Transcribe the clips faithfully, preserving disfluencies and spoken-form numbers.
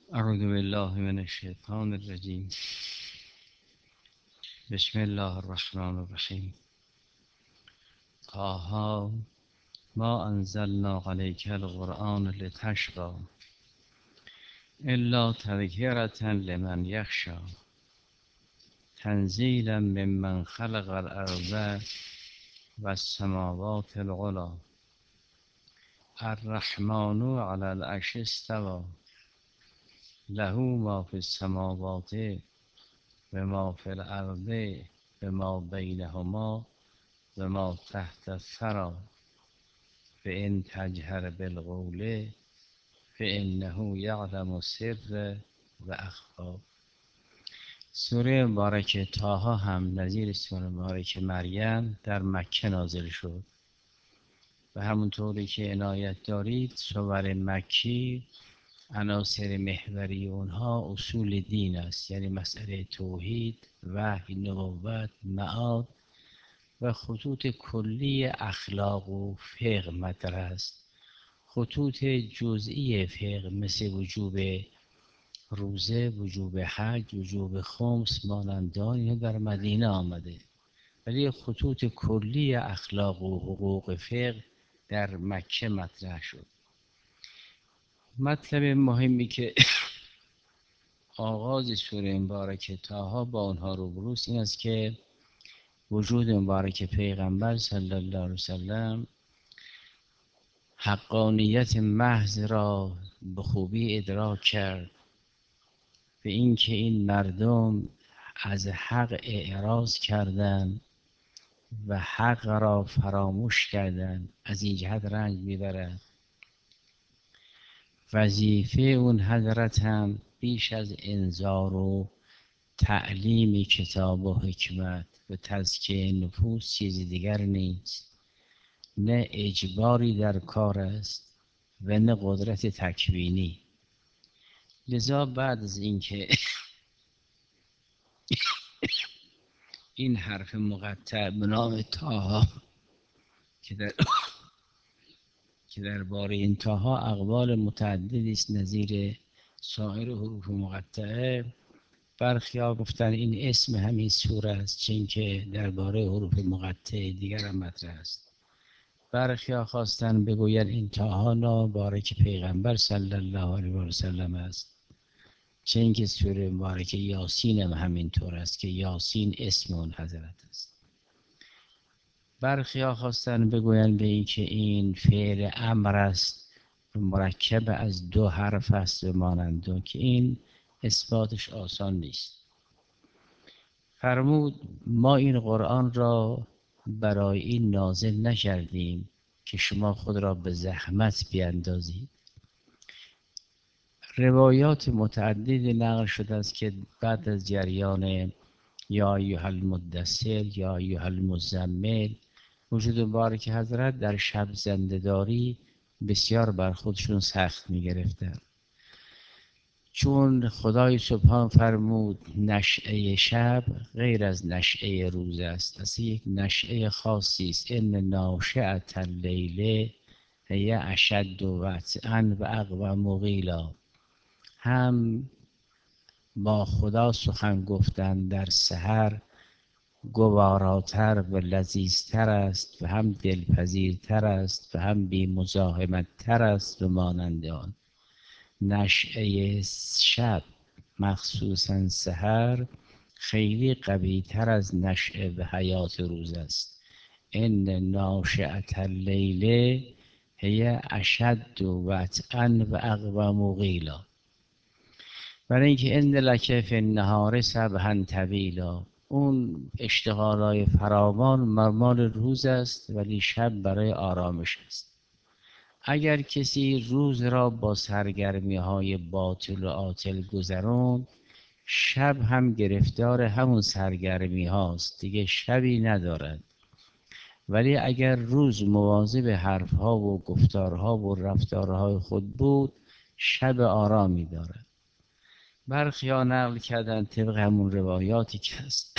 اعوذ بالله من الشیطان الرجیم. بسم الله الرحمن الرحیم. طه ما انزلنا عليك القرآن لتشقى الا تذکرة لمن یخشی تنزیلا ممن خلق الارض والسماوات العلی الرحمن على العرش استوى له ما في السماوات و ما فی الارض و ما بینهما و ما تحت الثری فإن تجهر بالقول فإنه یعلم السر و اخفی. سوره مبارکه طه هم نظیر سوره مبارکه مریم در مکه نازل شد و همونطوری که عنایت دارید سور مکی عناصر محوری اونها اصول دین است، یعنی مسئله توحید، وحی، نبوت، معاد و خطوط کلی اخلاق و فقه مطرح است. خطوط جزئی فقه مثل وجوب روزه، وجوب حج، وجوب خمس مانند آن در مدینه آمده، ولی خطوط کلی اخلاق و حقوق فقه در مکه مطرح شد. مطلب مهمی که آغاز سوره مبارکه طه با آنها روبروست این است که وجود مبارک پیغمبر صلی الله علیه وسلم حقانیت محض را به خوبی ادراک کرد، به اینکه این مردم از حق اعراض کردند و حق را فراموش کردند، از این جهت رنج میبرند. وظیفه اون حضرت هم بیش از انذار و تعلیم کتاب و حکمت و تزکیه نفوس چیز دیگر نیست، نه اجباری در کار است و نه قدرت تکوینی. لذا بعد از اینکه این حرف مقطع به نام طه که در که درباره این طه اقوال متعددی است نظیر سایر حروف مقطعه، برخی‌ها گفتن این اسم همین سوره است، چون که درباره حروف مقطع دیگر هم مطرح است. برخی‌ها خواستن بگویند این طه نابارک پیغمبر صلی الله علیه و سلم است، چون که سوره مبارکه یاسین هم همینطور است که یاسین اسم اون حضرت است. برخی‌ها خواستن بگویند به این که این فعل امر است مرکب از دو حرف است و مانند که این اثباتش آسان نیست. فرمود ما این قرآن را برای این نازل نکردیم که شما خود را به زحمت بیندازید. روایات متعددی نقل شده است که بعد از جریان یا ایها المدثر یا ایها المزمل وجود مبارک حضرت در شب زنده‌داری بسیار بر خودشون سخت می گرفتن، چون خدای سبحان فرمود نشأه شب غیر از نشأه روز است، اصلا یک نشأه خاصی است. ان ناشئة اللیل هی اشد وطئا و اقوم قیلا. هم با خدا سخن گفتن در سحر گواراتر و لذیذتر است و هم دلپذیرتر است و هم بی مزاحمت تر است و مانند آن. نشأه شب مخصوصا سحر خیلی قوی تر از نشأه و حیات روز است. ان ناشئة اللیل هی اشد وطئا و اقوم قیلا. برای اینکه ان لک فی النهار سبحا طویلا، اون اشتغالای فراوان مال روز است ولی شب برای آرامش است. اگر کسی روز را با سرگرمی های باطل و عاطل گذران، شب هم گرفتار همون سرگرمی هاست، دیگه شبی ندارد. ولی اگر روز مواظب حرف ها و گفتارها و رفتارهای خود بود، شب آرامی دارد. برخی‌ها نقل کردن طبق همون روایاتی که هست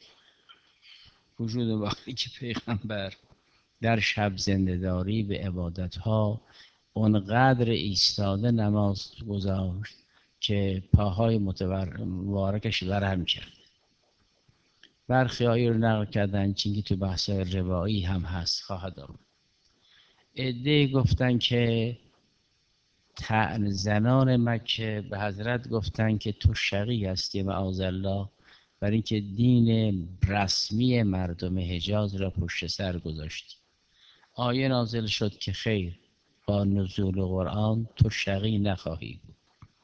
وجود وقتی که پیغمبر در شب زنده‌داری به عبادتها اونقدر ایستاده نماز گذاشت که پاهای مبارکش ورم کرد. برخی هایی رو نقل کردن چینکه تو بحث روایی هم هست خواهد آمد. عده‌ای گفتن که طعن زنان مکه به حضرت گفتن که تو شقی هستی معاذالله، برای اینکه دین رسمی مردم حجاز را پشت سر گذاشتی. آیه نازل شد که خیر، با نزول قرآن تو شقی نخواهی بود.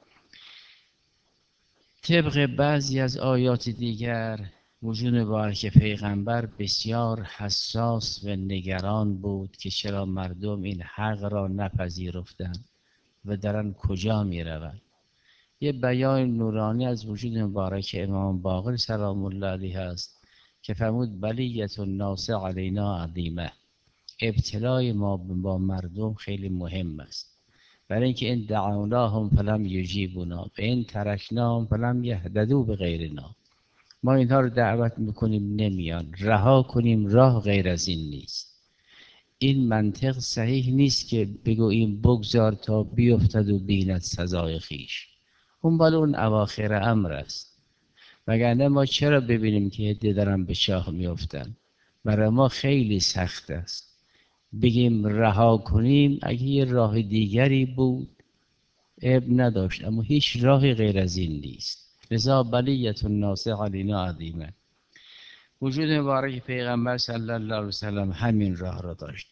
طبق بعضی از آیات دیگر وجود مبارک پیغمبر بسیار حساس و نگران بود که چرا مردم این حق را نپذیرفتند و درن کجا می روند. یه بیان نورانی از وجود مبارک امام باقر سلام الله علیه است که فرمود بلیت الناس علینا عظیمه، ابتلای ما با مردم خیلی مهم است، برای اینکه این دعوناهم فلم یجیبونا و این ترکناهم فلم یهتدوا بغیرنا، ما اینها رو دعوت میکنیم نمیان، رها کنیم راه غیر از این نیست. این منطق صحیح نیست که بگوییم بگذار تا بیفتد و بیند سزای خیش، اون بالا اون اواخر امر است. وگرنه ما چرا ببینیم که عده دارن به چاه میافتن؟ برای ما خیلی سخت است بگیم رها کنیم. اگه یه راه دیگری بود عیب نداشت، اما هیچ راهی غیر از این نیست. لذا بلیت الناس علینا عظیمه. وجود مبارک پیغمبر صلی الله علیه وسلم همین راه را داشت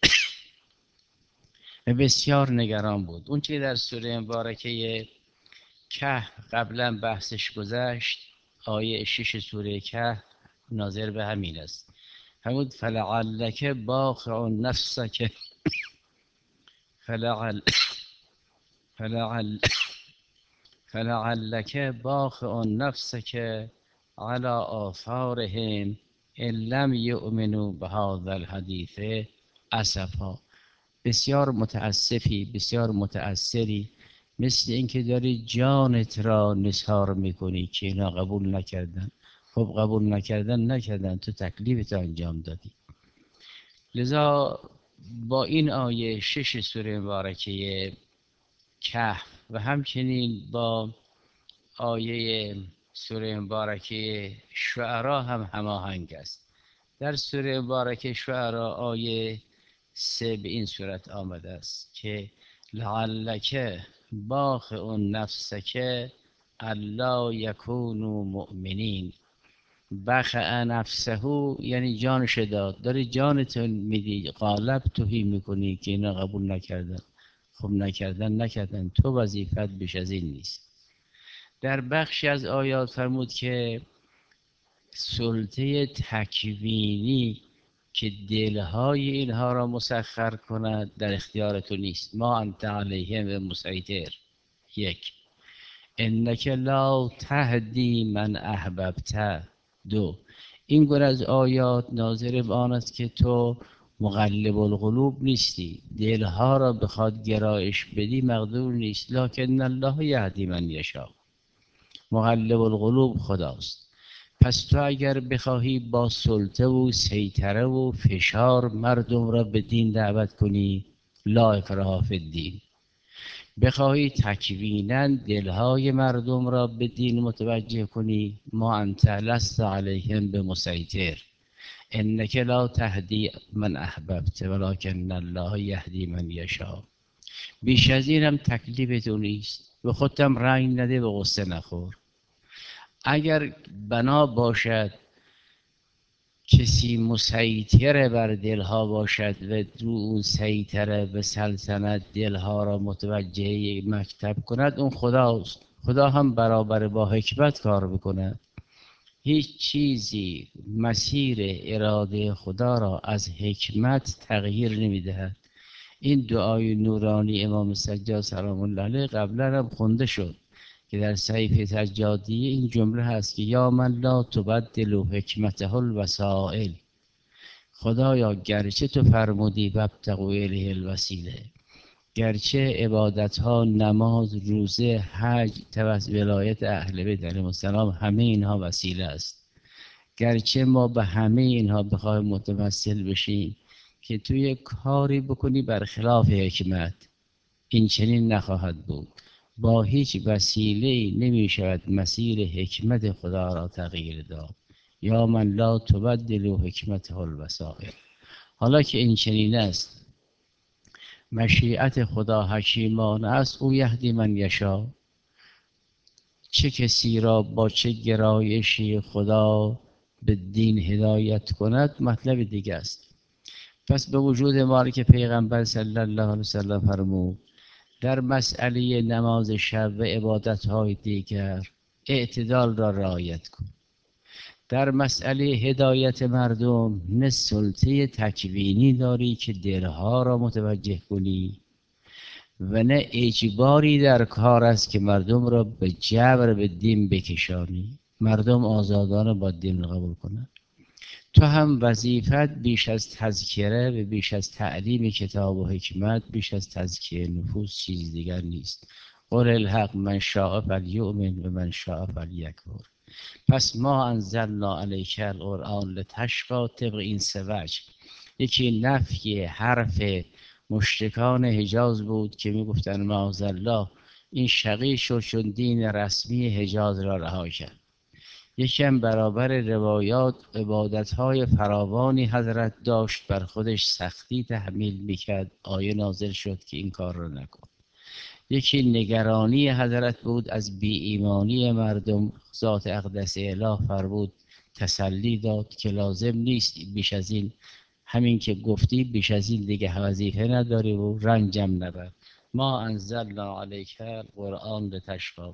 و بسیار نگران بود. اون چی در سوره مبارکه کهف قبلا بحثش گذشت، آیه شش سوره کهف ناظر به همین است. همون فلعلک باخع نفسک فلعل فلعل فلعلک باخع نفسک على آثارهم ان لم یؤمنوا بهذا الحدیث اسفا. بسیار متاسفی، بسیار متأثری، مثل اینکه داری جانت را نثار میکنی که اینا قبول نکردن. خب قبول نکردن نکردن، تو تکلیفت انجام دادی. لذا با این آیه شش سوره مبارکه کهف و همچنین با آیه سوره مبارکه شعرا هم هماهنگ است. در سوره مبارکه شعرا آیه سه به این صورت آمده است که لعلک باخع نفسک الا یکونوا مؤمنین. بخع نفسه یعنی جانش داد، داری جانتون میدی، قالب توهی میکنی که اینا قبول نکردن. خب نکردن نکردن، تو وظیفت بیش از این نیست. در بخشی از آیات فرمود که سلطه تکوینی که دلهای اینها را مسخر کند در اختیار تو نیست. ما انت علیهم مسیطر. یک، انک لا تهدی من احببت. دو، این گونه از آیات ناظر به آن است که تو مقلب القلوب نیستی، دلها را بخواد گرایش بدی مقدور نیست. لکن الله یهدی من یشاء، مقلب القلوب خداست. پس تو اگر بخواهی با سلطه و سیطره و فشار مردم را به دین دعوت کنی، لا اکراه فی الدین، بخواهی تکویناً دلهای مردم را به دین متوجه کنی، ما انت لست علیهم بمسیطر، انک لا تهدی من احببت ولکن الله یهدی من یشاء. بیش از این هم تکلیف تو نیست. به خودتم رنگ نده، به غصه نخور. اگر بنا باشد کسی مسیطر بر دلها باشد و دو اون سیطره به سلطنت دلها را متوجه مکتب کند، اون خداست. خدا هم برابر با حکمت کار بکند. هیچ چیزی مسیر اراده خدا را از حکمت تغییر نمیدهد. این دعای نورانی امام سجاد سلام الله علیه قبلا هم خونده شد که در صحیفه سجادیه این جمله هست که یا من لا تبدل حکمته الوسائل. خدایا گرچه تو فرمودی وابتغوا الیه الوسیله، گرچه عبادت ها، نماز، روزه، حج، توسل ولایت اهل بیت علیهم السلام همه اینها وسیله است، گرچه ما به همه اینها بخوایم متوسل بشیم که توی کاری بکنی برخلاف حکمت، این چنین نخواهد بود. با هیچ وسیله نمی شود مسیر حکمت خدا را تغییر داد. یا من لا تبدل حکمته الوسائل. حالا که این چنین است، مشیت خدا حکیمانه است، او یهدی من یشا، چه کسی را با چه گرایشی خدا به دین هدایت کند مطلب دیگه است. پس به وجود ما که پیغمبر صلی الله علیه وسلم فرمود در مسئله نماز شب و عبادت‌های دیگر اعتدال را رعایت کن. در مسئله هدایت مردم نه سلطه تکوینی داری که دلها را متوجه کنی و نه اجباری در کار است که مردم را به جبر به دین بکشانی. مردم آزادانه با دین قبول کنند. تو هم وظیفت بیش از تذکره و بیش از تعلیم کتاب و حکمت، بیش از تزکیه نفوس چیز دیگر نیست. قل الحق من شاء فلیؤمن و من شاء فلیکفر. پس ما انزلنا علیک القرآن لتشقی، طبق این سه وجه. یکی نفی حرف مشرکان حجاز بود که میگفتن معاذالله این شقی شد چون دین رسمی حجاز را رها کرد. یکی هم برابر روایات عبادتهای فراوانی حضرت داشت، بر خودش سختی تحمیل میکرد، آیه نازل شد که این کار را نکن. یکی نگرانی حضرت بود از بی ایمانی مردم، ذات اقدس اله فرمود تسلی داد که لازم نیست بیش از این، همین که گفتی بیش از این دیگه وظیفه نداری و رنجم نبر. ما انزلنا علیک القرآن لتشقی.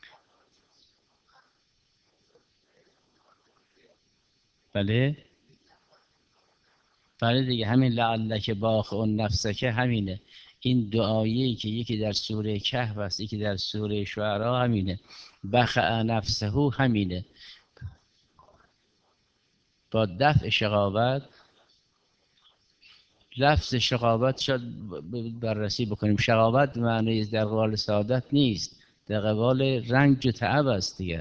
بله بله دیگه، همین لعلک باخع نفسک همینه. این دعایی که یکی در سوره کهف است، یکی در سوره شعرا همینه. بخع نفسه همینه. با دفع شقاوت، لفظ شقاوت شد بررسی بکنیم. شقاوت معنی در قبال سعادت نیست، در قبال رنج و تعب است دیگر.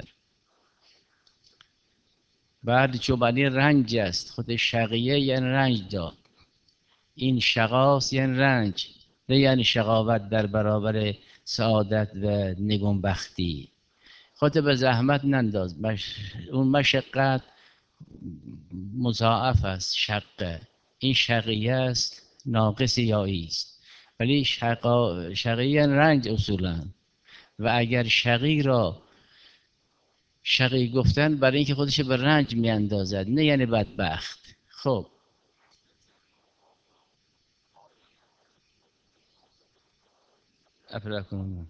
بعد چوبانی رنج است، خود شقیه یعنی رنج داد، این شقاس یعنی رنج، نه یعنی شقاوت در برابر سعادت و نگونبختی. خودت به زحمت ننداز، مش... اون مشقت مضاعف است، شقه. این شقیه است، ناقص یایی است. ولی شقا... شقیه رنج اصولا. و اگر شقی را شقی گفتن برای اینکه خودش به رنج میاندازد، نه یعنی بدبخت. خب افلاکون.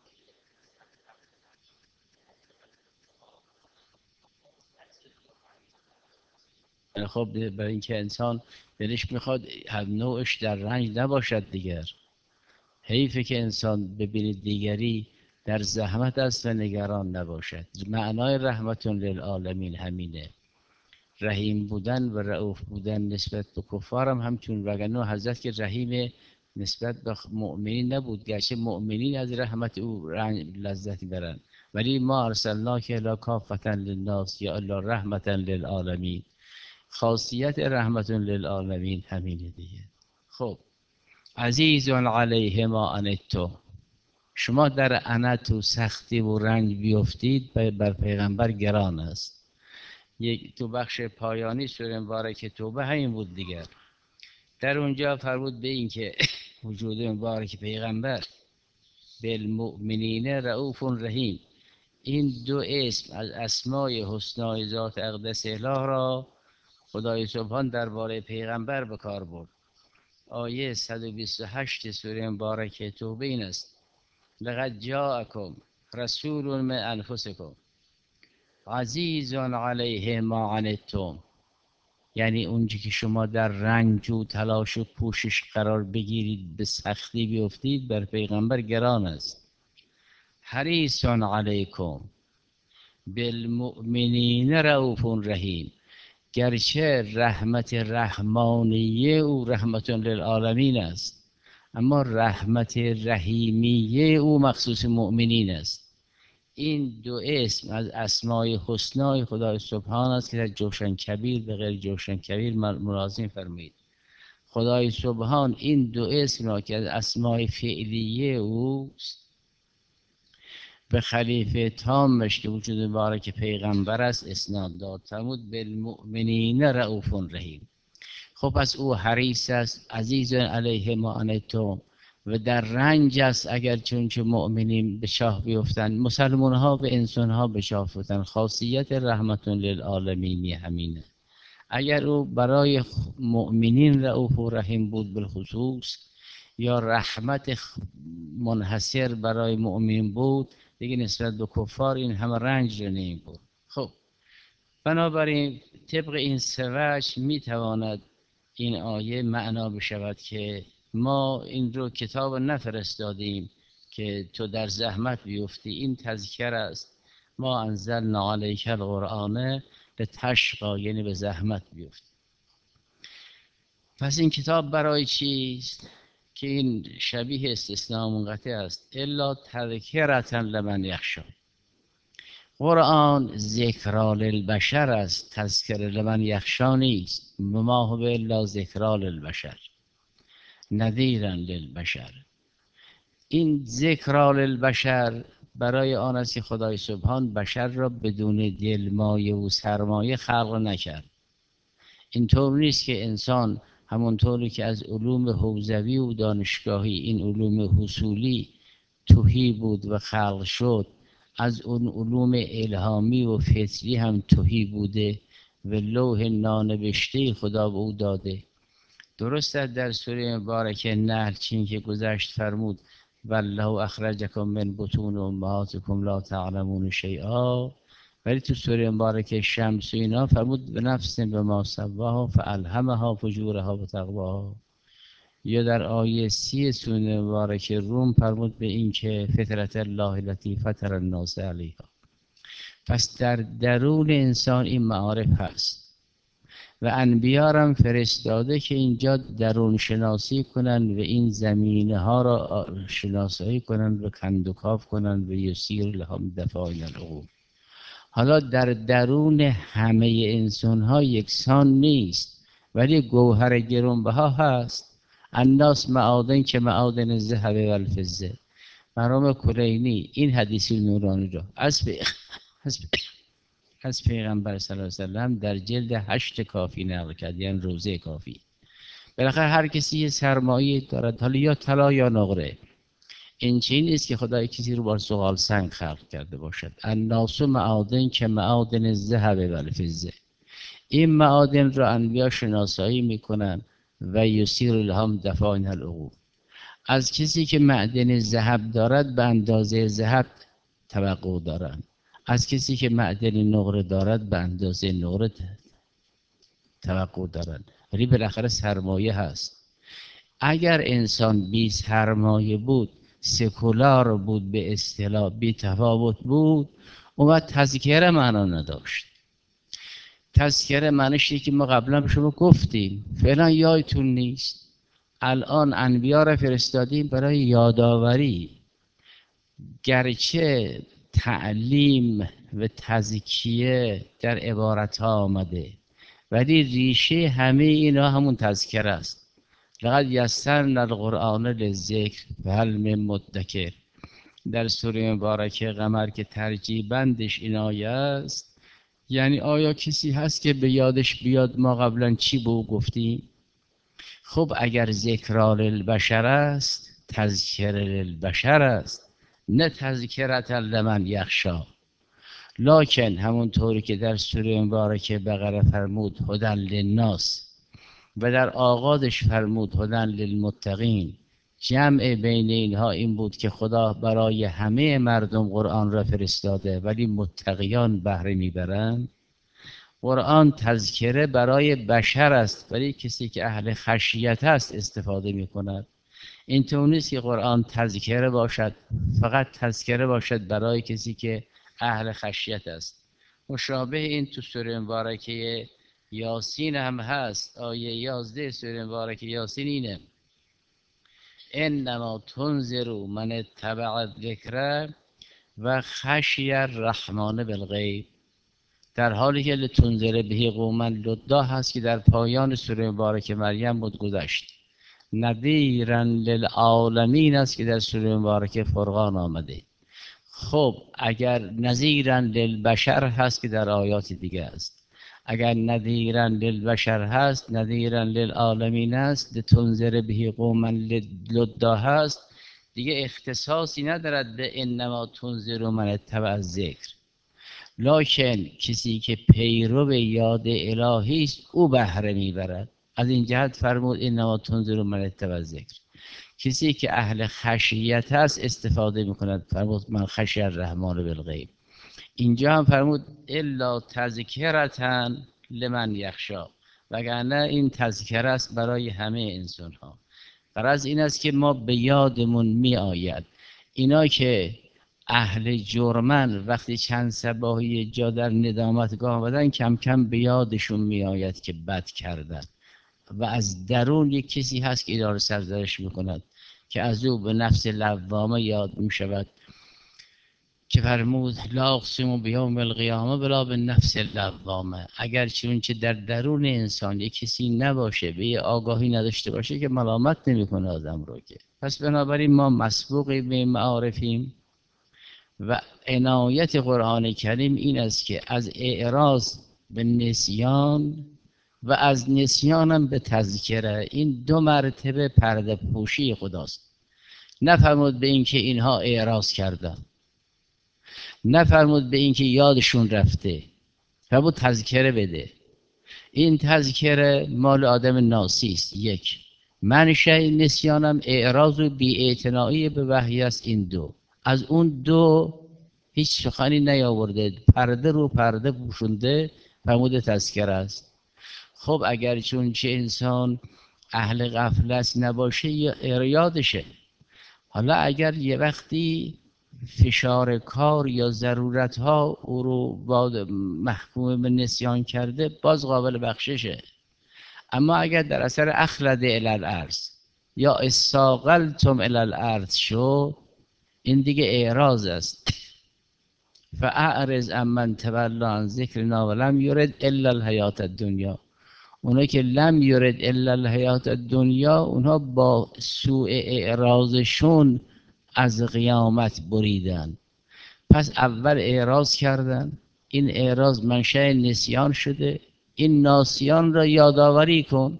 خب برای اینکه انسان دلش میخواد هم نوعش در رنج نباشد دیگر. حیفه که انسان ببینید دیگری در زحمت است و نگران نباشد. معنای رحمت للعالمین همینه. رحیم بودن و رؤوف بودن نسبت به کفار هم همچون، وگرنه حضرت که رحیم نسبت به مؤمنین نبود، گرچه مؤمنین از رحمت او لذت برند، ولی ما ارسلناک الی کافة للناس یا الی رحمة للعالمین. خاصیت رحمت للعالمین همینه دیگه. خب عزیز علیه ما عنتم، شما در عنت و سختی و رنج بیفتید بر پیغمبر گران است. یک تو بخش پایانی سوره مبارک توبه همین بود دیگر. در اونجا فرمود به این که وجود مبارک پیغمبر بالمؤمنین رؤوف رحیم. این دو اسم از اسمای حسنای ذات اقدس اله را خدای سبحان درباره پیغمبر به کار برد. آیه صد و بیست و هشت سوره مبارکه توبه این است: لقد جاءکم رسول من انفسکم عزیز علیه ما عنتم. یعنی اونجا که شما در رنج و تلاش و کوشش قرار بگیرید، به سختی بیفتید، بر پیغمبر گران است. حریص علیکم بالمؤمنین رؤوف رحیم. گرچه رحمت رحمانیه او رحمت للعالمین است، اما رحمت رحیمیه او مخصوص مؤمنین است. این دو اسم از اسمای حسنای خدای سبحان است که در جوشن کبیر به غیر جوشن کبیر ملازم فرمایید. خدای سبحان این دو اسم را که از اسمای فعلیه اوست به خلیفه تامش که وجود مبارک پیغمبر است اسناد داد، فرمود بالمؤمنین رؤوف رحیم. خب پس او حریص است، عزیز علیه ما عنتم، و در رنج است اگر چون چه مؤمنین به شاه بیفتن، مسلمان ها به انسان ها به شاه بیفتن. خاصیت رحمت للعالمین همینه. اگر او برای مؤمنین رؤوف و رحیم بود بالخصوص، یا رحمت منحصر برای مؤمن بود، دیگه نسبت به کفار این همه رنج رو نمی بود. خب بنابراین طبق این سوج می تواند این آیه معنا بشود که ما این رو کتاب نفرستادیم که تو در زحمت بیفتی، این تذکر است. ما انزلنا علیک القرآن لتشقی، یعنی به زحمت بیفتی. پس این کتاب برای چیست؟ که این شبیه استثناء منقطع است. الا تذکرة لمن یخشی. قرآن ذکرا للبشر است، تذکر لمن یخشی نیست. ما هو الا ذکرا للبشر نذیرا للبشر. این ذکرا للبشر برای آن است که خدای سبحان بشر را بدون دل مایه و سرمایه خلق نکرد. اینطور نیست که انسان همونطوری که از علوم حوزوی و دانشگاهی، این علوم حصولی تهی بود و خلق شد، از اون علوم الهامی و فطری هم تهی بوده و لوح نانوشته خدا به او داده. درست است در سوره مبارکه نحل چین که گذشت فرمود والله اخرجکم من بطون امهاتکم لا تعلمون شیئا، ولی تو سوره مبارکه شمس و اینا فرمود به نفس به ما سواها فالهمها فجورها و تقواها. یا در آیه سی سوره مبارکه روم فرمود به این که فطرت الله التي فطر الناس علیها. پس در درون انسان این معارف هست و انبیا هم فرستاده که اینجا درون شناسی کنن و این زمینه ها را شناسایی کنن و کندوکاف کنن و یسیر لهم دفاعین العقول. حالا در درون همه انسان ها یکسان نیست، ولی گوهر گرانبها هست. الناس معادن که معادن الذهب و الفضه. مرحوم کلینی این حدیث نورانی را از از از پیغمبر صلی الله علیه و سلم در جلد هشت کافی نقل کرد، یعنی روزه کافی. بالاخره هر کسی یه سرمایه دارد، حالا یا طلا یا نقره. این چیزی نیست که خدای کسی رو بر سوال سنگ خلق کرده باشد. الناس معادن که معادن الذهب و الفضه. این معادن را انبیا شناسایی میکنن و یسیر لهم دفاعین العقول. از کسی که معدن ذهب دارد به اندازه ذهب توقع دارند، از کسی که معدن نقره دارد به اندازه نقره توقع دارند، ولی بالاخره سرمایه هست. اگر انسان بی سرمایه بود، سکولار بود، به اصطلاح بی تفاوت بود، اون وقت تذکره معنا نداشت. تذکره معنیش که ما قبلا به شما گفتیم، فعلا یادتون نیست. الان انبیا را فرستادیم برای یادآوری. گرچه تعلیم و تزکیه در عبارت ها آمده، ولی ریشه همه اینا همون تذکره است. لقد یسرنا القرآن للذکر فهل من مدکر. در سوره مبارکه قمر که ترجیح بندش این آیه است، یعنی آیا کسی هست که به یادش بیاد ما قبلا چی به او گفتیم؟ خب اگر ذکرا للبشر است، تذکر للبشر است، نه تذکرة لمن یخشی. لکن همونطوری که در سوره مبارکه بقره فرمود هدی للناس و در آغازش فرمود هدی للمتقین، جمع بین اینها این بود که خدا برای همه مردم قرآن را فرستاده، ولی متقیان بهره میبرند. قرآن تذکره برای بشر است، ولی کسی که اهل خشیت است استفاده میکند. اینطور نیست که قرآن تذکره باشد، فقط تذکره باشد برای کسی که اهل خشیت است. مشابه این تو سوره مبارکه یاسین هم هست. آیه یازده سوره مبارکه یاسین اینه انما تنذر من اتبع الذکر و خشی الرحمن بالغیب. در حالی که لتنذر به قوما لدا هست که در پایان سوره مبارکه مریم بود گذشت. نذیرا للعالمین است که در سوره مبارکه فرقان آمده. خب اگر نذیرا للبشر هست که در آیات دیگه است، اگر نذیرا للبشر هست، نذیرا للعالمین است، لتنذر به قوما لدا هست، دیگه اختصاصی ندارد به انما تنذر من اتبع الذکر. لکن کسی که پیرو یاد الهی است او بهره میبرد. از این جهت فرمود انما تنذر من اتبع الذکر. کسی که اهل خشیت هست استفاده میکند، فرمود من خشی الرحمن بالغیب. اینجا هم فرمود الا تذکرة لمن یخشا، وگرنه این تذکره است برای همه انسان ها. غرض این است که ما به یادمون می آید اینا که اهل جرمن وقتی چند صباحی جا در ندامتگاه بدن کم کم به یادشون می آید که بد کردن و از درون یک کسی هست که اینا رو سرزنش می کند که از او به نفس لوامه یاد می شود که فرمود لا اقسم بیوم القیامه بلا به نفس لوامه. اگر چون که در درون انسان یک کسی نباشه، به آگاهی نداشته باشه که ملامت نمیکنه آدم رو که. پس بنابراین ما مسبوقی به معارفیم و عنایت قرآن کریم این است که از اعراض به نسیان و از نسیانم به تذکره، این دو مرتبه پرده پوشی خداست. نفرمود به اینکه اینها اعراض کردن، نفرمود به اینکه یادشون رفته، فرمود تذکره بده. این تذکره مال آدم ناسی است. یک، منشأ نسیانم اعراض و بی‌اعتنایی به وحی است. این دو، از اون دو هیچ سخنی نیاورده، پرده رو پرده پوشونده، فرمود تذکره است. خب اگر چون چه انسان اهل غفلت نباشه یادشه. حالا اگر یه وقتی فشار کار یا ضرورت ها او رو با محکوم به نسیان کرده باز قابل بخششه. اما اگر در اثر اخلد الی الارض یا استاقلتم الی الارض شد، این دیگه اعراض است. فاعرض عمن تولى عن ذکرنا ولم یرد الا الحیات الدنیا. اونها که لم یرد الا الحیات الدنیا، اونها با سوء اعراضشون از قیامت بریدن. پس اول اعراض کردن، این اعراض منشأ نسیان شده، این ناسیان را یادآوری کن.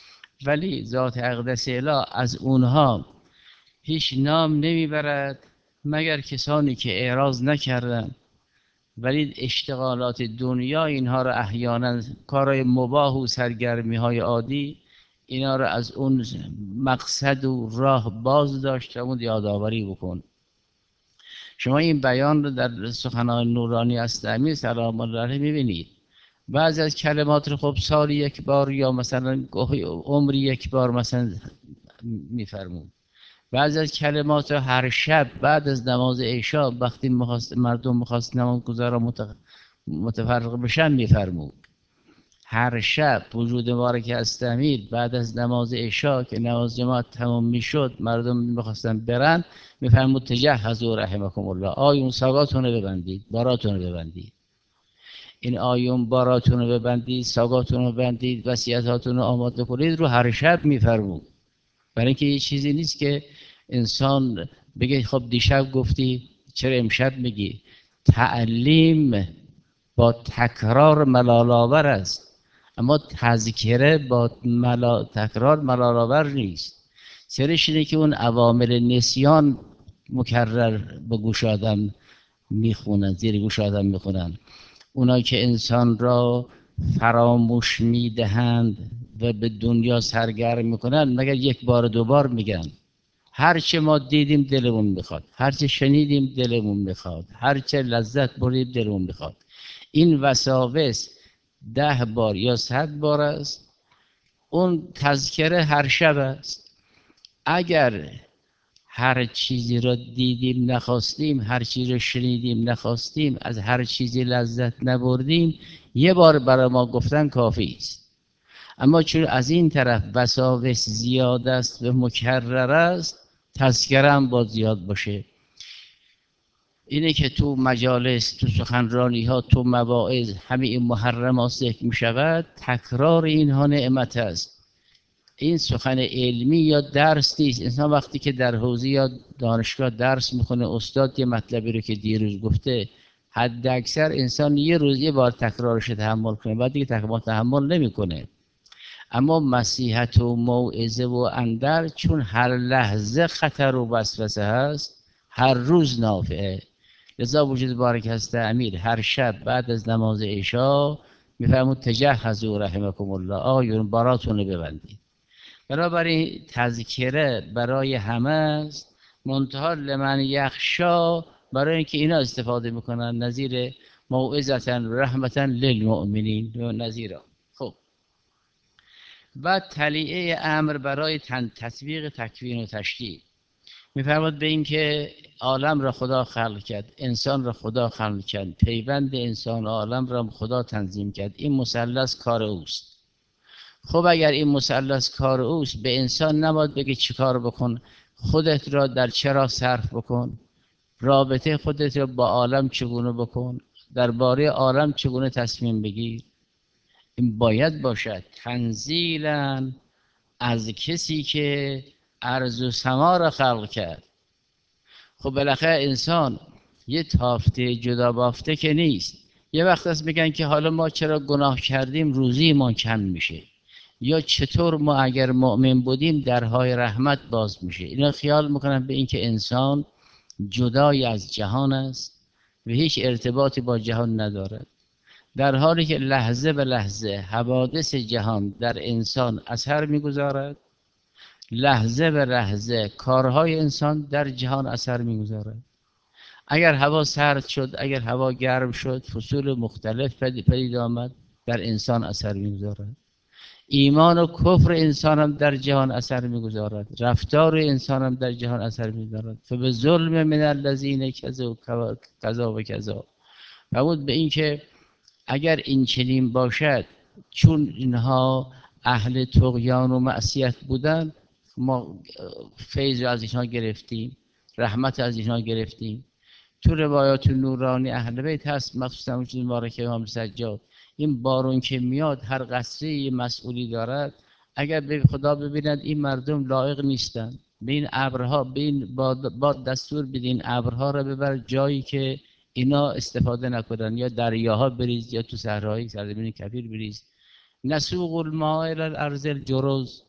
ولی ذات اقدس اله از اونها هیچ نام نمیبرد مگر کسانی که اعراض نکردن ولی اشتغالات دنیا اینها را احیانا کارهای مباح و سرگرمی های عادی اینا را از اون مقصد و راه باز داشتند یادآوری بکن. شما این بیان رو در سخنان نورانی اسلامی سلام الله علیه میبینید. بعضی از کلمات رو خب سالی یک بار یا مثلا عمری یک بار مثلا میفرمود. بعضی از کلمات رو هر شب بعد از نماز عشا وقتی مردم میخواست نماز گذارا متفرق بشن میفرمود. هر شب وجود مبارک استمیل بعد از نماز عشا که نماز جماعت تمام میشد مردم میخواستن برن میفرمود تجهزوا رحمکم الله، آیون ساقاتون رو ببندید، باراتون رو ببندید. این آیون باراتون رو ببندید، ساقاتون رو ببندید، وصیتاتون رو آماده کنید رو هر شب میفرمود. برای اینکه یه چیزی نیست که انسان بگه خب دیشب گفتی چرا امشب میگی. تعلیم با تکرار ملال‌آور است، اما تذکره با ملا... تکرار ملال‌آور نیست. سرش اینه که اون عوامل نسیان مکرر به گوش آدم میخونن، زیر گوش آدم میخونن. اونا که انسان را فراموش میدهند و به دنیا سرگرم میکنن مگر یک بار دو بار میگن. هرچه ما دیدیم دلمون میخواد، هرچه شنیدیم دلمون میخواد، هرچه لذت بردیم دلمون میخواد. این وساوس ده بار یا صد بار است. اون تذکره هر شب است. اگر هر چیزی را دیدیم نخواستیم، هر چیزی را شنیدیم نخواستیم، از هر چیزی لذت نبردیم، یه بار برای ما گفتن کافی است. اما چون از این طرف وساوس زیاد است و مکرر است، تذکره هم باید زیاد باشه. اینه که تو مجالس، تو سخنرانی ها، تو مواعظ همه این محرمات ذکر می شود. تکرار اینها نعمت است. این سخن علمی یا درس نیست. انسان وقتی که در حوزه یا دانشگاه درس میخونه، استاد یه مطلبی رو که دیروز گفته، حد اکثر انسان یه روز یه بار تکرارش تحمل کنه، بعد دیگه تکرار تحمل نمیکنه. اما نصیحت و موعظه و اندر، چون هر لحظه خطر و وسوسه هست، هر روز نافعه. لذا وجود بارک هست امیر هر شب بعد از نماز عشا میفرمود تجهزوا رحمکم الله، آقایون باراتون رو ببندید. بنابراین تذکره برای همه است، منتها لمن یخشا برای اینکه اینا استفاده میکنن، نظیر موعظتا رحمتا للمؤمنین و نظیرا. خب بعد تلیعه امر برای تطبیق تکوین و تشریع میفرماد به این که عالم را خدا خلق کرد، انسان را خدا خلق کرد، پیوند انسان عالم را خدا تنظیم کرد، این مثلث کار اوست. خب اگر این مثلث کار اوست، به انسان نباید بگه چیکار بکن، خودت را در چرا صرف بکن، رابطه خودت را با عالم چگونه بکن، درباره عالم چگونه تصمیم بگیر. این باید باشد تنزیلا از کسی که ارض و سما را خلق کرد. خب بالاخره انسان یه تافته جدا بافته که نیست. یه وقت است میگن که حالا ما چرا گناه کردیم روزی ما کم میشه، یا چطور ما اگر مؤمن بودیم درهای رحمت باز میشه. اینا خیال میکنن به اینکه انسان جدای از جهان است و هیچ ارتباطی با جهان ندارد، در حالی که لحظه به لحظه حوادث جهان در انسان اثر میگذارد، لحظه به لحظه کارهای انسان در جهان اثر میگذارد. اگر هوا سرد شد، اگر هوا گرم شد، فصول مختلف پدید آمد، در انسان اثر میگذارد. ایمان و کفر انسان هم در جهان اثر میگذارد، رفتار انسان هم در جهان اثر میگذارد. فبه ظلم من الذین کذا و کذا. فرمود به این که اگر این چنین باشد، چون اینها اهل طغیان و معصیت بودن، ما فیض از اینها گرفتیم، رحمت از اینها گرفتیم. تو روایات نورانی اهل بیت هست، مخصوصا اون چیز مبارک امام سجاد، این بارون که میاد هر قطره مسئولی دارد. اگر به خدا ببیند این مردم لایق نیستند، به این ابرها، به این باد دستور بدین ابرها را ببر جایی که اینا استفاده نکنن، یا دریاها بریز یا تو صحرای سرزمین کبیر بریز. نسوق الماء الی الارض الجرز،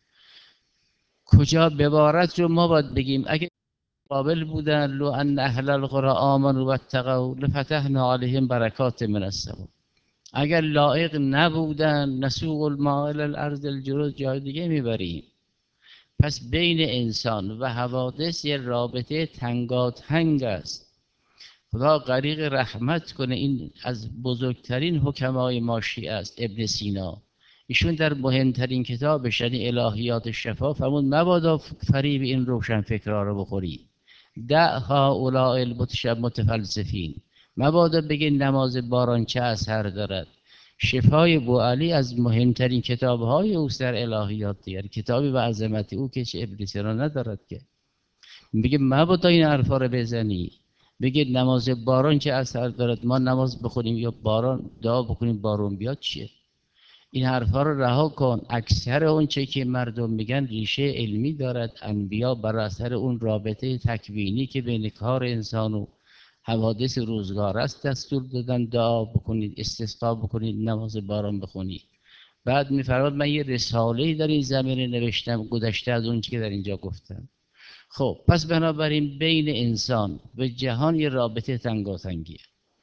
کجا ببارد رو ما باید بگیم. اگه قابل بودن لو ان اهل القرى آمنوا واتقوا لفتحنا علیهم برکات من السماء. اگر لایق نبودن، نسوق الماء الی الارض الجرز، جای دیگه میبریم. پس بین انسان و حوادث یه رابطه تنگاتنگ است. خدا غریق رحمت کنه، این از بزرگترین حکمای ما شیعه است، ابن سینا. ایشون در مهمترین کتابش، یعنی الهیات شفا، فرمود مبادا فریب این روشن فکرها رو بخوری. دع هؤلاء المتفلسفین، مبادا بگی نماز باران چه اثر دارد. شفای بوعلی از مهمترین کتابهای اوست در الهیات دیگر، کتابی به عظمت او که چه ابن سینا ندارد که. میگه مبادا این حرفا رو بزنی، بگید نماز باران چه اثر دارد، ما نماز بخونیم یا باران دعا بکنیم بارون بیاد چیه؟ این حرفا رو رها کن. اکثر اون چه که مردم میگن ریشه علمی دارد. انبیا بر اثر اون رابطه تکوینی که بین کار انسان و حوادث روزگار است دستور دادن دعا بکنید، استسقا بکنید، نماز باران بخونید. بعد میفرماد من یه رساله‌ای در این زمینه نوشتم گذشته از اون چه که در اینجا گفتم. خب پس بنابراین بین انسان و جهان یه رابطه تنگاتنگیه.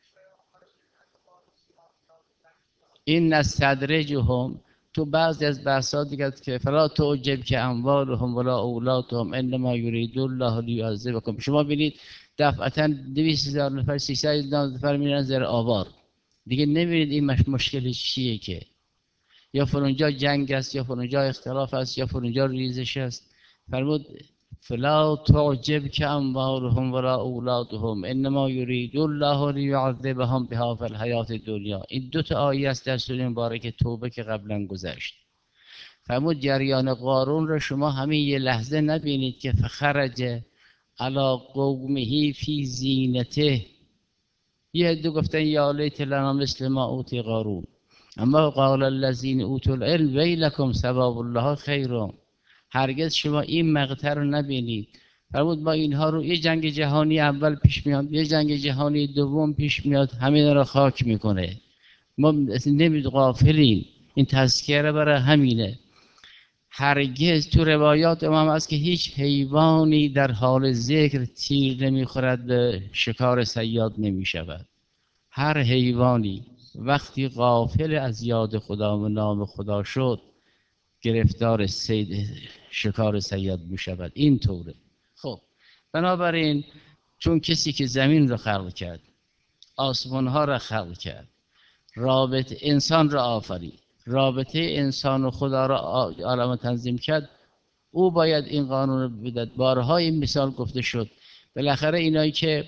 این نستدرجهم، تو بعضی از بحثات دیگه که فلا تعجب که اموالهم ولا اولادهم انما یرید الله لیعذبکم. شما ببینید دفعتا دویست هزار نفر سیصد هزار نفر میرن زیر آوار، دیگه نمیرید این مش مشکلش چیه، که یا فرونجا جنگ است، یا فرونجا اختلاف است، یا فرونجا ریزش است. فرمود فلا تعجب که اموالهم ولا اولادهم انما یرید الله لیعذبهم بها فی الحیات الدنیا. این دو تا آیه است در سوره مبارکه توبه که قبلا گذشت. فرمود جریان قارون را شما همین یه لحظه نبینید که فخرج علی قومه فی زینته. یه عده گفتن یا لیت لنا مثل ما اوتی قارون. اما قال الذین اوتوا العلم ویلکم ثواب الله خیر. هرگز شما این مقطع رو نبینید. فرمود با اینها رو یه جنگ جهانی اول پیش میاد، یه جنگ جهانی دوم پیش میاد، همین رو خاک میکنه. ما نمید غافلیم. این تذکره برای همینه. هرگز تو روایات امام است که هیچ حیوانی در حال ذکر تیر نمیخورد، به شکار صیاد نمیشود. هر حیوانی وقتی غافل از یاد خدا و نام خدا شد، گرفتار صید شکار صیاد میشود. این طوره. خب بنابراین چون کسی که زمین رو خلق کرد، آسمان ها را خلق کرد، رابطه انسان را آفرید، رابطه انسان و خدا را عالم تنظیم کرد، او باید این قانون رو بدهد. بارها این مثال گفته شد. بالاخره اینایی که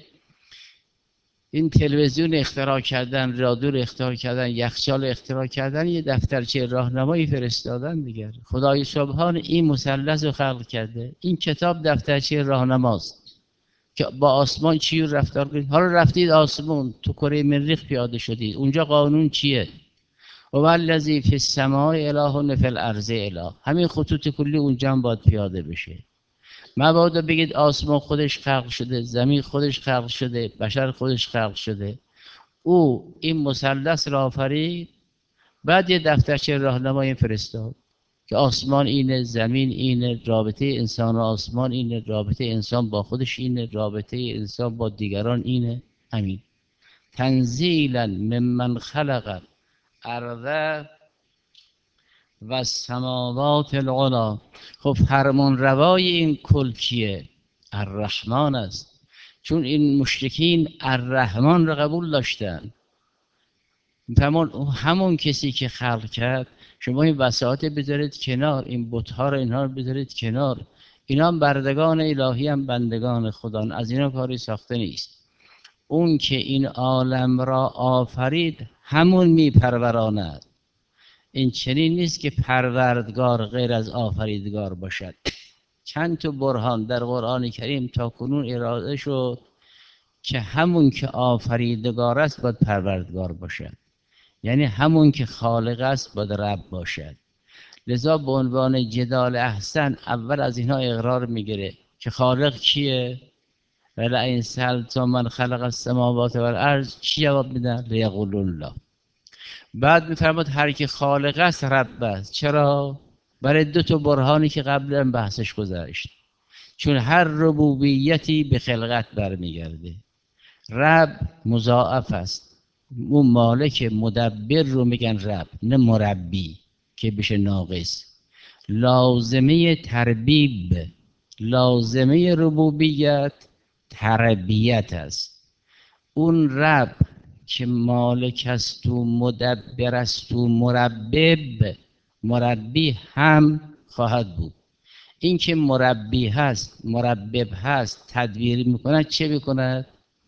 این تلویزیون اختراع کردن، رادیو رو اختراع کردن، یخچال اختراع کردن، یه دفترچه راهنمایی فرستادن دیگر. خدای سبحان این مثلث رو خلق کرده. این کتاب دفترچه راهنماست که با آسمان چی رو رفتار کنید. حالا رفتید آسمان، تو کره مریخ پیاده شدید، اونجا قانون چیه؟ و الذی فی السماء اله فی الارض اله. همین خطوط کلی اونجا هم باید پیاده بشه. مبادا بگید آسمان خودش خلق شده، زمین خودش خلق شده، بشر خودش خلق شده. او این مثلث را آفرید، بعد یه دفترچه راهنمایی فرستاد که آسمان اینه، زمین اینه، رابطه انسان و آسمان اینه، رابطه انسان با خودش اینه، رابطه انسان با دیگران اینه. همین. تنزیلا ممن خلق الارض و السماوات العلی. خب فرمان روای این کل کیه؟ الرحمن است. چون این مشرکین الرحمن را قبول داشتن. فرمان همون کسی که خلق کرد، شما این وساطه بذارید کنار، این بت‌ها رو اینها رو بذارید کنار، اینا هم بردگان الهی، هم بندگان خدا، از اینا کاری ساخته نیست. اون که این عالم را آفرید همون میپروراند. این چنین نیست که پروردگار غیر از آفریدگار باشد. چند تا برهان در قرآن کریم تا کنون اراده شد که همون که آفریدگار است باید پروردگار باشد، یعنی همون که خالق است باید رب باشد. لذا به عنوان جدال احسن اول از اینها اقرار میگیره که خالق کیه؟ ولئن سألتم من خلق السماوات والارض چی جواب میدن؟ لیقولون الله. بعد میفرماد هر کی خالق است رب است. چرا؟ برای دو تا برهانی که قبلا بحثش گذشت. چون هر ربوبیتی به خلقت برمیگرده. رب مضاعف است. اون مالک مدبر رو میگن رب، نه مربی که بشه ناقص. لازمه تربیب، لازمه ربوبیت تربیت است. اون رب که مالک است و مدبر است و مربب، مربی هم خواهد بود. این که مربی هست، مربب هست، تدبیر میکند، چه میکند؟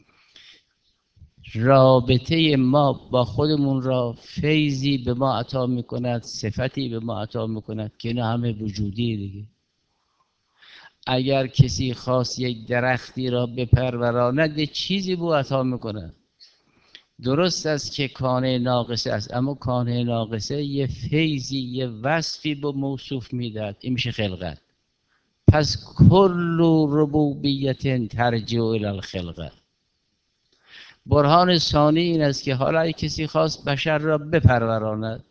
رابطه ما با خودمون را فیضی به ما عطا میکند، صفتی به ما عطا میکند که اینا همه وجودی دیگه. اگر کسی خواست یک درختی را بپروراند یه چیزی به عطا میکند. درست است که کانه ناقصه است، اما کانه ناقصه یه فیضی، یه وصفی به موصوف میداد. این میشه خلقت. پس کل ربوبیت ترجع الی الخلقه. برهان ثانی این است که حالا کسی خواست بشر را بپروراند،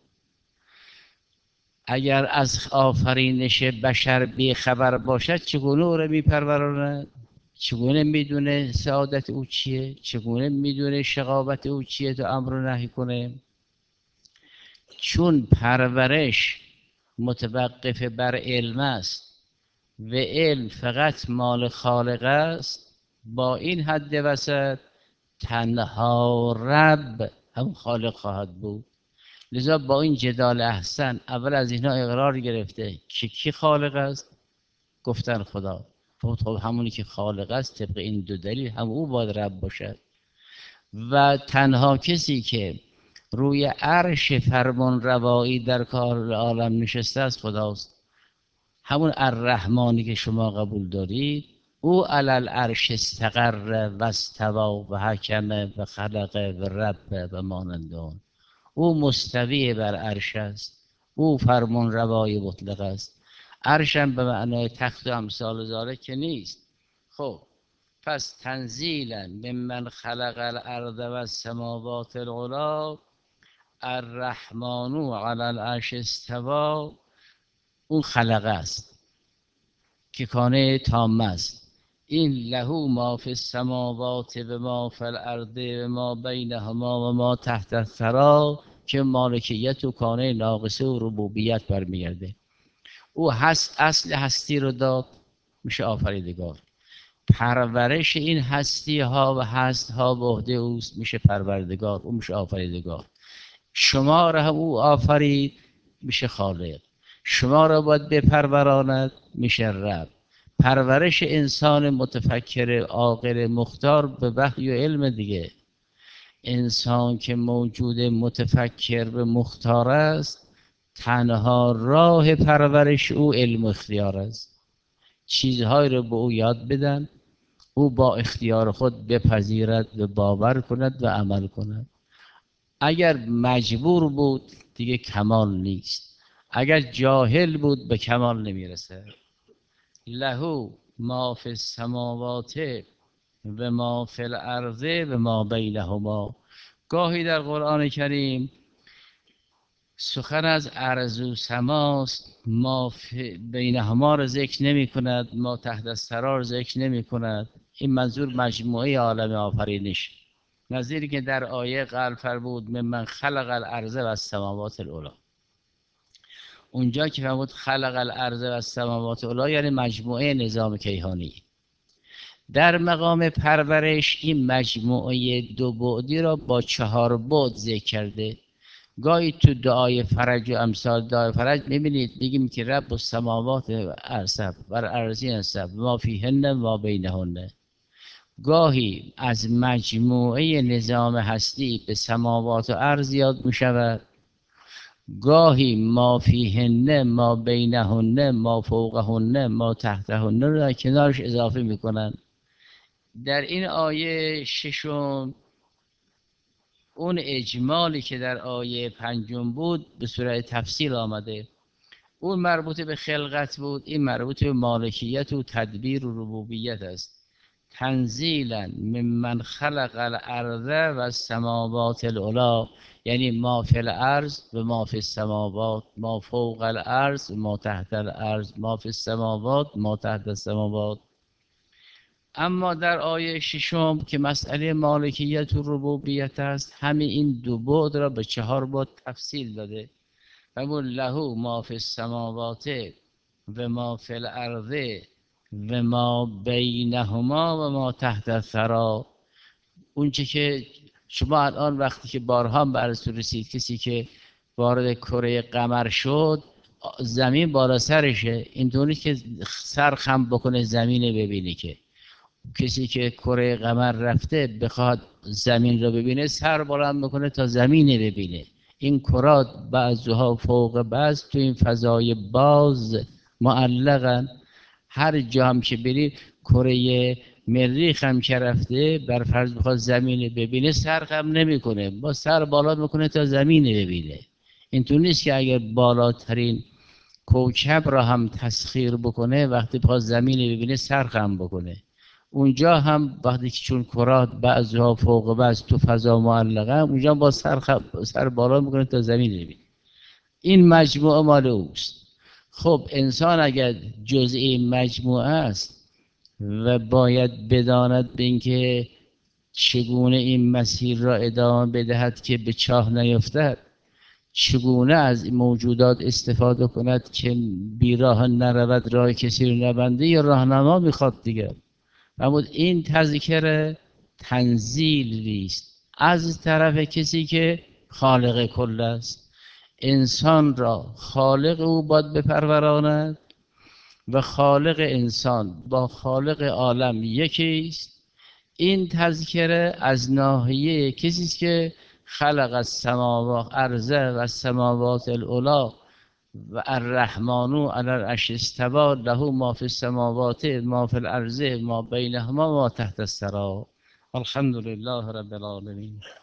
اگر از آفرینش بشر بی خبر باشد چگونه او را میپروراند؟ چگونه میدونه سعادت او چیه؟ چگونه میدونه شقاوت او چیه تا امر و نهی کنه؟ چون پرورش متوقف بر علم است و علم فقط مال خالق است، با این حد وسط تنها رب هم خالق خواهد بود. لذا با این جدال احسن اول از اینها اقرار گرفته که کی خالق است؟ گفتن خدا. خب همونی که خالق است طبق این دو دلیل هم او باید رب باشد. و تنها کسی که روی عرش فرمان روایی در کار عالم نشسته است خداست. همون الرحمانی که شما قبول دارید، او علی العرش استقر و استوی و حکم و خلق و رب و مانند آن. او مستوی بر عرش است، او فرمان روای مطلق است. عرش هم به معنای تخت و امثال ذالک که نیست. خب پس تنزیلا ممن خلق الارض و السماوات العلی، الرحمن علی العرش استوی، اون خلقه است که کانه تامه است. این لهو ما فی السماوات و ما فی الارض و ما بینهما و ما تحت الثری، که مالکیت و کانه ناقصه و ربوبیت برمیگرده. او هست، اصل هستی رو داد، میشه آفریدگار. پرورش این هستی ها و هست ها به عهده اوست، میشه پروردگار، او میشه آفریدگار. شما را هم او آفرید، میشه خالق. شما را باید بپروراند، میشه رب. پرورش انسان متفکر عاقل مختار به وحی و علم دیگه. انسان که موجود متفکر به مختار است، تنها راه پرورش او علم و اختیار است. چیزهایی رو به او یاد بدن، او با اختیار خود بپذیرد و باور کند و عمل کند. اگر مجبور بود دیگه کمال نیست، اگر جاهل بود به کمال نمیرسه. لهو ما فی السماوات و ما فی الارض و ما بینهما. گاهی در قرآن کریم سخن از ارض و سماست، ما بینهما را ذکر نمی کند، ما تحت الثری را ذکر نمی کند. این منظور مجموعه عالم آفرینش، نظیری که در آیه قبل فرمود ممن خلق الارض و السماوات العلی. اونجا که فرمود خلق الارض و السماوات العلی یعنی مجموعه نظام کیهانی. در مقام پرورش این مجموعه دو بعدی را با چهار بعد ذکر کرده. گاهی تو دعای فرج و امثال دعای فرج میبینید میگیم که رب السماوات ارسب بر ارضین سب ما فیهن ما بینهن. گاهی از مجموعه نظام هستی به سماوات و ارض یاد میشود، گاهی ما فیهن ما بینهن ما فوقهن ما تحتهن رو در کنارش اضافه میکنن. در این آیه ششم اون اجمالی که در آیه پنجم بود به صورت تفصیل آمده. اون مربوط به خلقت بود، این مربوط به مالکیت و تدبیر و ربوبیت است. تنزیلا ممن خلق الارض و السماوات العلی، یعنی ما فی الارض و ما فی السماوات، ما فوق الارض و ما تحت الارض، ما فی السماوات ما تحت السماوات. اما در آیه ششم که مسئله مالکیت و ربوبیت است، همین این دو بعد را به چهار بعد تفصیل داده. فقل له ما فی السماوات و ما فی الارض و ما بینهما و ما تحت الثری. اونچه که شما الان وقتی که بارها براتون رسید کسی که وارد کره قمر شد، زمین بالا سرشه، اینطوری که سر خم بکنه زمین ببینی. که کسی که کره قمر رفته بخواد زمین رو ببینه سر بلند بکنه تا زمین ببینه. این کرات بعضها فوق بعض تو این فضای باز معلقن. هر جا هم که بری کره مریخ هم که رفته بر فرض بخواد زمین ببینه سر خم نمیکنه، با سر بالا میکنه تا زمین ببینه. اینطور نیست که اگر بالاترین کوکب را هم تسخیر بکنه وقتی بخواد زمین ببینه سر خم بکنه. اونجا هم وقتی که چون کرات بعضها فوق بعض تو فضا معلقه، اونجا با سر, خب سر بالا میکنه تا زمین ببینه. این مجموعه مال اوست. خب انسان اگر جزء این مجموعه است و باید بداند به اینکه چگونه این مسیر را ادامه بدهد که به چاه نیفتد، چگونه از این موجودات استفاده کند که بیراه نرود راه کسی رو نبنده، یا راهنما میخواد دیگر. اما این تذکر تنزیل نیست از طرف کسی که خالق کل است. انسان را خالق او باید بپروراند و خالق انسان با خالق عالم یکی است. این تذکره از ناحیه کسی است که خلق السماوات ارض و السماوات العلی و الرحمن علی العرش استوی له ما فی السماوات ما فی الارض ما بینهما ما تحت الثری. الحمد لله رب العالمین.